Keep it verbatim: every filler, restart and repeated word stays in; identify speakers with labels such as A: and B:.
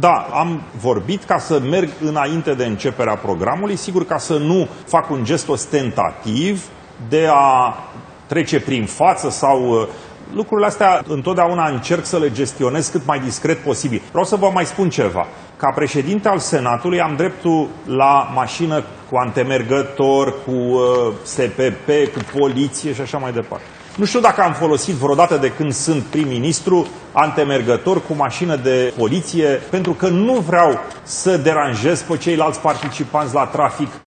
A: Da, am vorbit ca să merg înainte de începerea programului, sigur ca să nu fac un gest ostentativ de a trece prin față sau... Lucrurile astea întotdeauna încerc să le gestionez cât mai discret posibil. Vreau să vă mai spun ceva. Ca președinte al Senatului am dreptul la mașină cu antemergător, cu uh, S P P, cu poliție și așa mai departe. Nu știu dacă am folosit vreodată de când sunt prim-ministru antemergător cu mașină de poliție, pentru că nu vreau să deranjez pe ceilalți participanți la trafic.